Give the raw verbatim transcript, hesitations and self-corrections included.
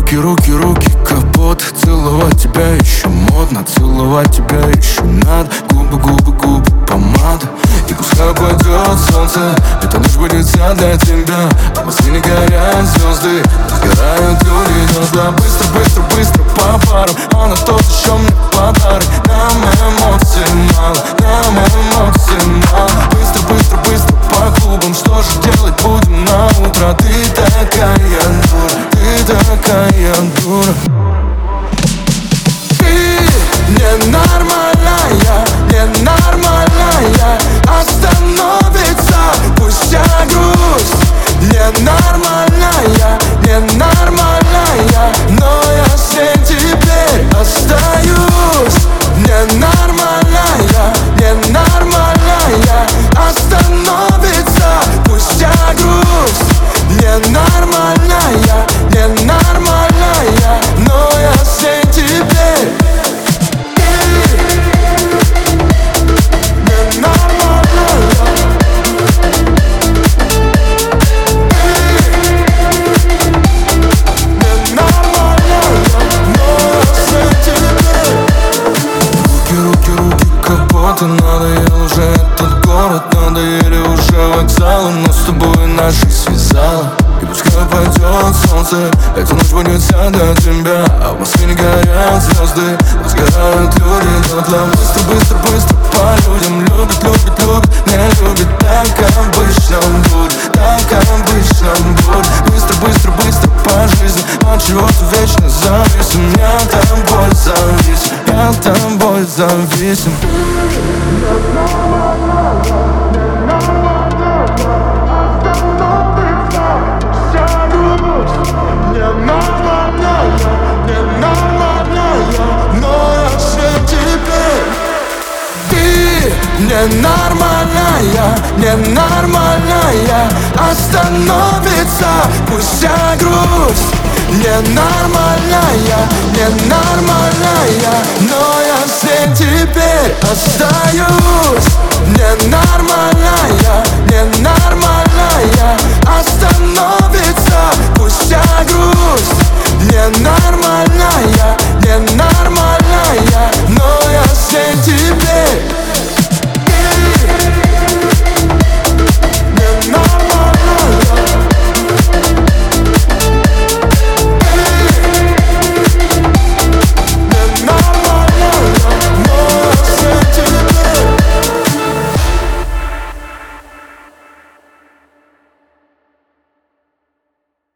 Руки, руки, руки, капот. Целовать тебя еще модно, целовать тебя еще надо. Губы, губы, губы, помада. И пускай пойдет солнце, это лишь будет для тебя. А в Москве не горят звезды, сгорают люди дотла. Быстро, быстро, быстро по парам, а на тот еще мне подарок. Нам эмоций мало, нам эмоций мало. Быстро, быстро, быстро по клубам, что же делать будем на утро? Ты такая дура, ты такая дура. Ты ненормальная, ненормальная. Остановится пусть вся грусть. Ненормальная, ненормальная. Но я с ней теперь остаюсь. Ненормальная, ненормальная. Остановится пусть вся грусть. Ненормальная, ненормальная. Но я с ней теперь. Надоел уже этот город, надоели уже вокзалы. Но с тобой наши связала. И пускай пойдет солнце, эта ночь будет вся для тебя. А в Москве не горят звезды, но сгорают люди дотла. Быстро, быстро, быстро по людям. Любят, любят, любят, не любят. Так обычно будет, так обычно будет. Быстро, быстро, быстро по жизни. От чего-то вечно зависим. Я тобой зависим, я тобой зависим. Ненормальная, ненормальная. Остановится пусть вся грусть. Ненормальная, ненормальная. Но я с ней теперь остаюсь. Ненормальная, ненормальная. Остановится пусть